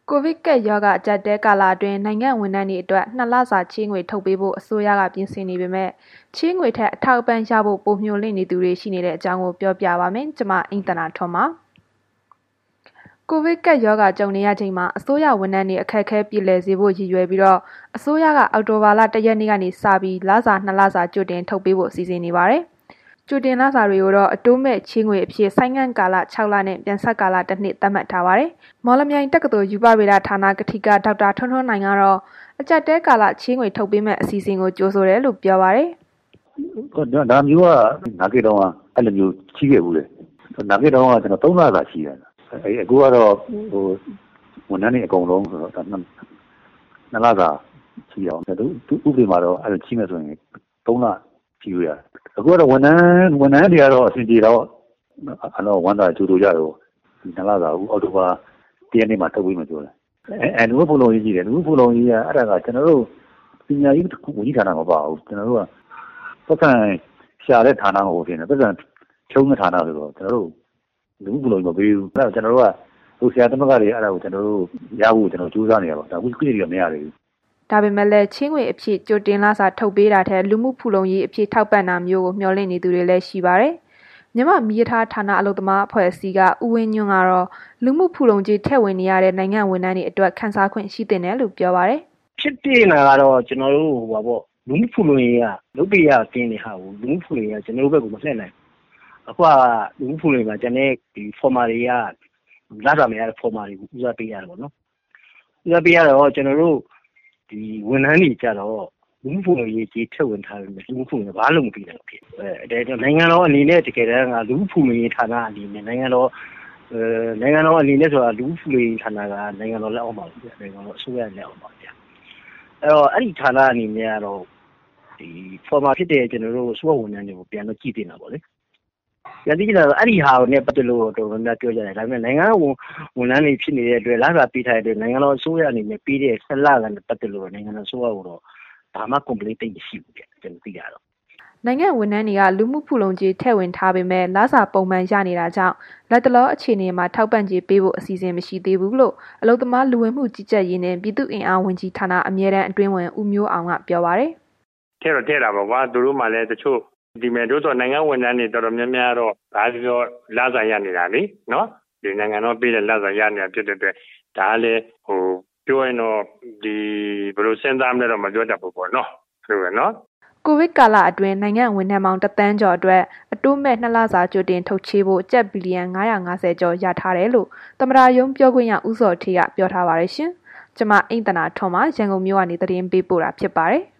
ကိုဗစ်ကပ်ရောဂါအကျပ်တဲကာလအတွင်းနိုင်ငံဝန်ထမ်းတွေအတွက်2 လစာချေးငွေထုတ်ပေးဖို့အစိုးရကပြင်ဆင်နေပေမဲ့ချေးငွေထက်အထောက်အပံ့ရဖို့ပိုမျှော်လင့်နေသူတွေရှိနေတဲ့အကြောင်းကိုပြောပြပါမယ်။ကျွန်မအိမ့်သန္တာထွန်းပါ။ကိုဗစ်ကပ်ရောဂါကြုံနေရချိန်မှာအစိုးရဝန်ထမ်းတွေအခက်အခဲပြည်လည်စေဖို့ရည်ရွယ်ပြီးတော့အစိုးရကအောက်တိုဘာလ1 ရက်နေ့ကနေစပြီးလစာ2 လစာကြိုတင်ထုတ်ပေးဖို့စီစဉ်နေပါတယ်။ကြိုတင်လစာတွေကိုတော့အတိုးမဲ့ချေးငွေအဖြစ်ဆိုင်းငံ့ကာလ6 လနဲ့ပြန်ဆက်ကာလ1 နှစ်သတ်မှတ်ထားပါတယ်။မော်လမြိုင်တက္ကသိုလ်ရူပဗေဒဌာနကထိကဒေါက်တာထွန်းထွန်းနိုင်ကတော့အကျပ်တဲကာလချေးငွေထုတ်ပေးမဲ့အစီအစဉ်ကိုကြိုဆိုတယ်လို့ပြောပါတယ်။ဒါမျိုးကနာဂစ်တော့အဲ့လိုမျိုးချီးခဲ့ဘူးလေ။နာဂစ်တော့ကျွန်တော်3 လစာချီးရတယ်။အခုကတော့ဝန်ထမ်းတွေအကုန်လုံးဆိုတော့2 လစာချီးအောင်သူဥပဒေမှာတော့အဲ့လိုချီးမယ်ဆိုရင်3 လချီးရရတယ်။အခုကတော့ဝန်ထမ်းတွေကတော့အဆင်ပြေတော့ဝန်တာကြိုကြတော့ဒီ2 လစာအခုအောက်တိုဘာ1 ရက်နေ့မှာထုတ်ပေးမယ်ပြောတယ်။လူမှုဖူလုံရေးကြီးတယ်လူမှုဖူလုံရေးကအဲ့ဒါကကျွန်တော်တို့ပညာရေးဝန်ကြီးဌာနမပါဘူးကျွန်တော်တို့ကပတ်စံရှာတဲ့ဌာနကိုဖြစ်နေပတ်စံချုံးတဲ့ဌာနဆိုတော့ကျွန်တော်တို့လူမှုဖူလုံရေးမပေးဘူးအဲ့ဒါကျွန်တော်တို့ကဟိုဆရာသမဂ္ဂတွေအဲ့ဒါကိုကျွန်တော်တို့ရဖို့ကျွန်တော်ကြိုးစားနေရပါဒါအခုကြည့်ရမရသေးဘူးဒါပေမဲ့လည်းချင်းငွေအဖြစ်ကြိုတင်လစာထုတ်ပေးတာထက်လူမှုဖူလုံရေးအဖြစ်ထောက်ပံ့တာမျိုးကိုမျှော်လင့်နေသူတွေလည်းရှိပါတယ်။မြန်မာမီးရထားဌာနအလုပ်သမားအဖွဲ့အစည်းကဦးဝင်းညွန့်ကတော့လူမှုဖူလုံကြီးထည့်ဝင်နေရတဲ့နိုင်ငံဝန်ထမ်းတွေအတွက်ခန်းစားခွင့်ရှိတဲ့လို့ပြောပါတယ်။ဖြစ်တင်တာကတော့ကျွန်တော်တို့လူမှုဖူလုံရေးကလုပ်ပေးရတင်းနေဟာကိုလူမှုဖူလုံရေးကကျွန်တော်တို့ဘက်ကမလှည့်နိုင်ဘူး။အခုကလူမှုဖူလုံရေးမှာကျွန်တော်ဒီ formal တွေကလစာမရတဲ့ formal တွေကိုဦးစားပေးရတယ်ပေါ့နော်။ဦးစားပေးရတော့ကျွန်တော်တို့ဒီဝန်ထမ်းတွေကြတော့လူမှုဖူလုံရေးကြီးထည့်ဝင်ထားတယ်လူမှုဖူလုံဘာလို့မပြီးနိုင်ဖြစ်ဒါနိုင်ငံတော်အနေနဲ့တကယ်တမ်းကလူမှုဖူလုံရေးဌာနအနေနဲ့နိုင်ငံတော်အနေနဲ့ဆိုတာလူမှုဖူလုံရေးဌာနကနိုင်ငံတော်လက်အောက်မှာပြနိုင်ငံတော်အစိုးရလက်အောက်မှာပြအဲ့တော့အဲ့ဒီဌာနအနေနဲ့ကတော့ဒီ formal ဖြစ်တဲ့ကျွန်တော်တို့အစိုးရဝန်ထမ်းတွေကိုပြန်တော့ကြည့်တင်တာပေါ့လေရည်ကြည်လာတော့အဲ့ဒီဟာကိုနဲ့ပတ်သက်လို့တော်တော်များပြောကြတယ်ဒါပေမဲ့နိုင်ငံဝန်ထမ်းတွေဖြစ်နေတဲ့အတွက်လစာပေးထားတဲ့နိုင်ငံတော်အစိုးရအနေနဲ့ပေးတဲ့ဆက်လာကနဲ့ပတ်သက်လို့နိုင်ငံတော်အစိုးရကတော့ဘာမှ complaint တိတ်မရှိဘူးပြကျွန်တော်သိရတော့နိုင်ငံဝန်ထမ်းတွေကလူမှုဖူလုံကြေးထည့်ဝင်ထားပေမဲ့လစာပုံမှန်ရနေတာကြောင့်လက်တလောအခြေအနေမှာထောက်ပံ့ကြေးပေးဖို့အစီအစဉ်မရှိသေးဘူးလို့အလုပ်သမားလူဝင်မှုကြီးကြပ်ရေးနဲ့ပြည်သူ့အင်အားဝန်ကြီးဌာနအမြဲတမ်းအတွင်းဝန်ဦးမျိုးအောင်ကပြောပါတယ်။ထဲတာပါကွာသူတို့မှလည်းတချို့ဒီမဲ့တို့ဆိုနိုင်ငံဝန်ထမ်းတွေတော်တော်များများတော့ဒါပြောလစာရနေတာလေနော်ဒီနိုင်ငံတော်ပေးတဲ့လစာရနေတာဖြစ်တဲ့အတွက်ဒါလည်းပြောရင်တော့ဒီဘယ်လိုစဉ်းစားမလဲတော့မပြောတတ်ဘူးပေါ့နော်ဟုတ်ကဲ့နော်ကိုဗစ်ကာလအတွင်းနိုင်ငံဝန်ထမ်းပေါင်း1 သန်းကျော်အတွက်အတိုးမဲ့2 လစာကြိုတင်ထုတ်ချေးဖို့ကျပ်ဘီလီယံ950ကျော်ရထားတယ်လို့သမ္မတရုံးပြောခွင့်ရဦးစောထေးကပြောထားပါတယ်ရှင်။ကျွန်မအိမ့်သန္တာထွန်းမှရန်ကုန်မြို့ကနေသတင်းပေးပို့တာဖြစ်ပါတယ်။